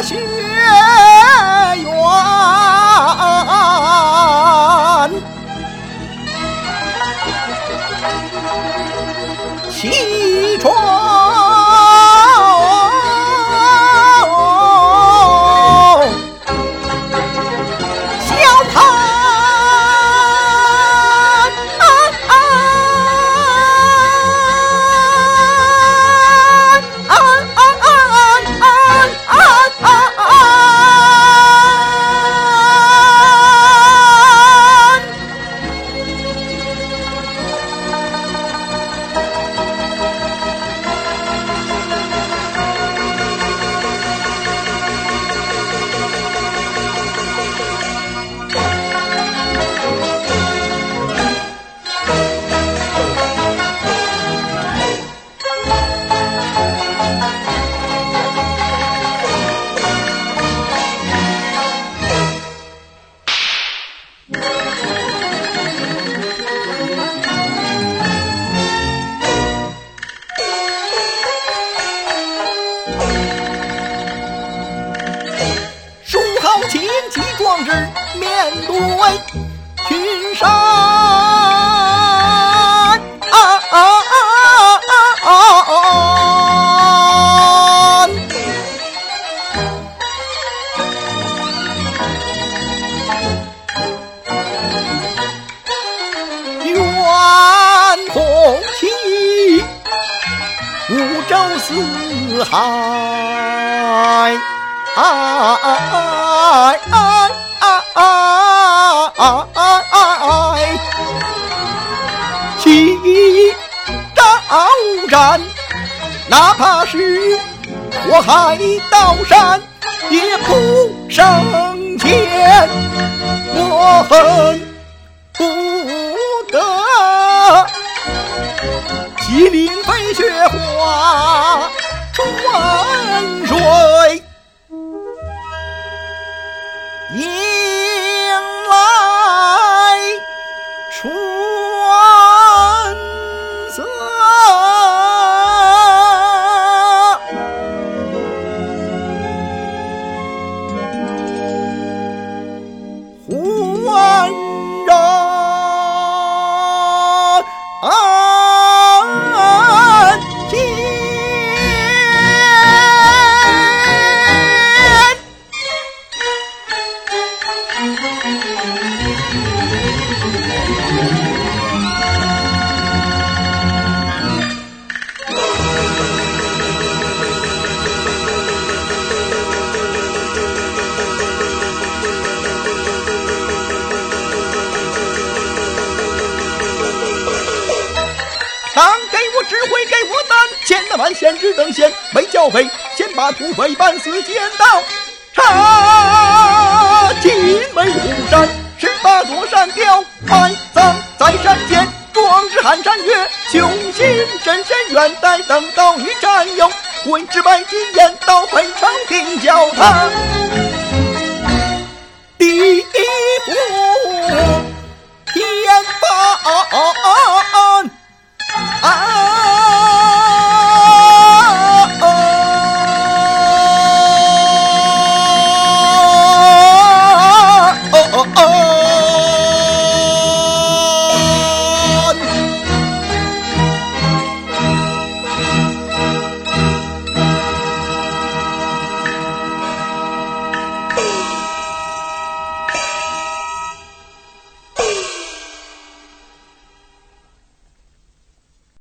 学园，起床小谈。秦齐壮志面对群山，远红旗，五洲四海。起招战，哪怕是火海刀山，也不胜前。我恨不得麒麟飞雪花春水，迎来春色。欢人间，当给我指挥，给我胆，千难万险只等闲，没教费，先把土匪半死捡到。插进眉虎山，18座山雕埋葬在山间，壮志撼山岳，雄心深深远，待等到与战友，挥之百金言，到北朝廷教堂。